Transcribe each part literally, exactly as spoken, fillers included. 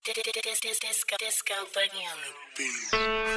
Disco, disco, boogie on the beat.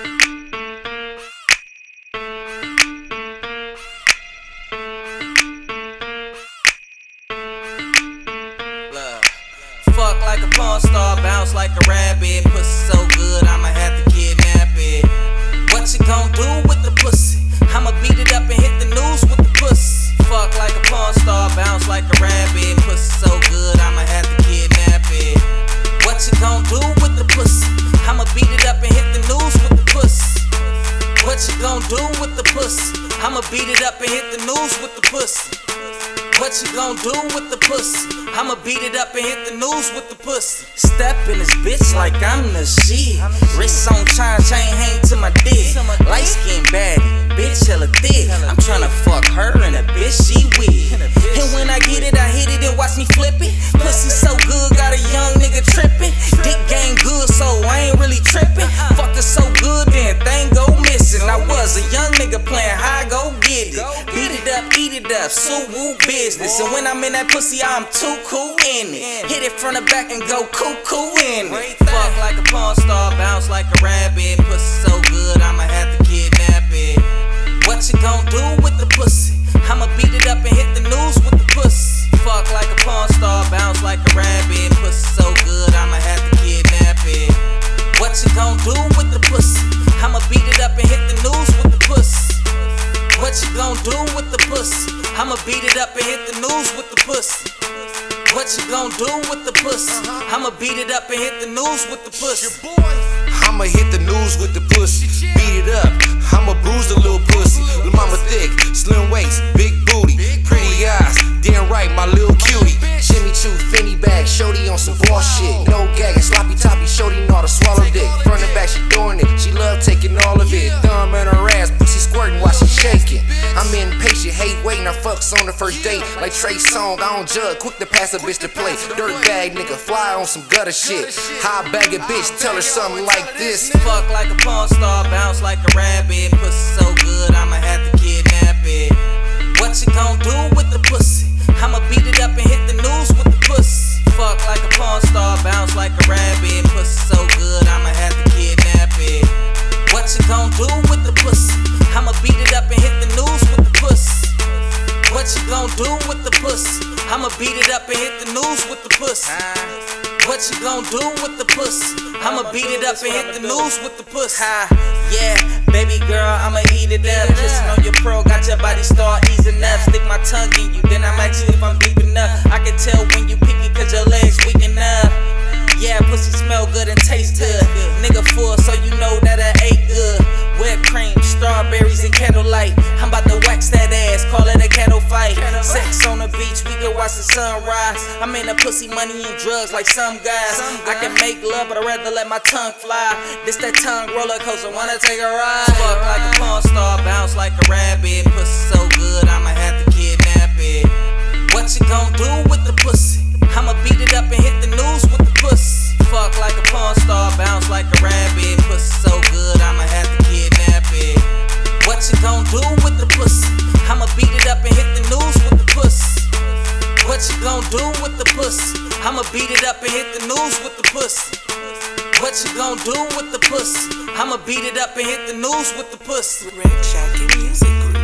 Fuck like a porn star, bounce like a rabbit. Pussy so good, I'ma have to kidnap it. What you gon' do with the pussy? I'ma beat it up and hit the news with the pussy. Fuck like a porn star, bounce like a rabbit. Pussy so good, I'ma have to kidnap it. What you gon' do with the pussy? I'ma beat it up and hit the news with the pussy. What you gon' do with the pussy? I'ma beat it up and hit the news with the pussy. What you gon' do with the pussy? I'ma beat it up and hit the news with the pussy. Step in this bitch like I'm the shit. Wrist on chain, chain hang to my dick. Light skin baddie, bitch hella thick. I'm tryna fuck her and the bitch she with. And when I get it, I hit it and watch me flip it. Pussy so good, got a young nigga trippin'. Dick game good, so I ain't really trippin'. Fuck her so good, then thing go missing. I was a young nigga playing high, go get it. Beat it up, eat it up, so woo business. And when I'm in that pussy, I'm too cool in it. Hit it from the back and go cuckoo in it. Fuck like a porn star, bounce like a rabbit. Pussy so good, I'ma have to kidnap it. What you gon' do with the pussy? I'ma beat it up and hit the news with the pussy. Fuck like a porn star, bounce like a rabbit. Pussy so good, I'ma have to kidnap it. What you gon' do with the pussy? I'ma beat it up and hit the news with the pussy. What you gon' do with the pussy? I'ma beat it up and hit the news with the pussy. What you gon' do with the pussy? I'ma beat it up and hit the news with the pussy. I'ma hit the news with the pussy. Beat it up, I'ma bruise the little pussy. Lil' mama thick, slim waist, big booty, pretty eyes, damn right, my little cutie. Jimmy Choo, Finny bag, shorty on some boss shit. No gagging, sloppy toppy, shorty know how to swallow dick. Front and back, she throwing it, she love taking all of it. Thumb in her ass, pussy squirting while she shaking. I'm impatient, hate waiting, I fucks on the first date. Like Trey Songz, I don't judge, quick to pass a bitch to play. Dirt bag nigga, fly on some gutter shit. High bag a bitch, tell her something like this. Fuck like a porn star, bounce like a rabbit. Pussy so good, I'ma have to kidnap it. What you gon' do with the pussy? I'ma beat it up and hit the news with the pussy. Fuck like a porn star, bounce like a rabbit. Pussy so good, I'ma have to kidnap it. What you gon' do with the pussy? I'ma beat it up and hit the news with the pussy. What you gon' do with the pussy? I'ma beat it up and hit the news with the pussy. What you gon' do with the pussy? I'ma beat it up and hit the news with the pussy. Yeah, baby girl, I'ma eat it up. Kissing on your pearl, got your body start easing up. Stick my tongue in you, then I'm ask you if I'm deep enough. I can tell when you picky cause your legs weaken up. Yeah, pussy smell good and taste good. Nigga full, so you know that I ate good. Whipped cream, strawberries, and candlelight. I'm about to wax that ass, call it a cattle fight. Sex on the beach, we can watch the sunrise. I'm in the pussy, money, and drugs like some guys. I can make love, but I'd rather let my tongue fly. This that tongue roller coaster, wanna take a ride. Fuck like a porn star, bounce like a rabbit. Pussy so good, I'ma have to kidnap it. What you gon' do with the pussy? I'ma beat it up and hit the news with the pussy. Fuck like a porn star, bounce like a rabbit. Pussy so good, I'ma have to kidnap it. What you gon' do with the pussy? I'ma beat it up and hit the news with the pussy. What you gon' do with the pussy? I'ma beat it up and hit the news with the pussy. What you gon' do with the pussy? I'ma beat it up and hit the news with the pussy. Red Jacket Music Group.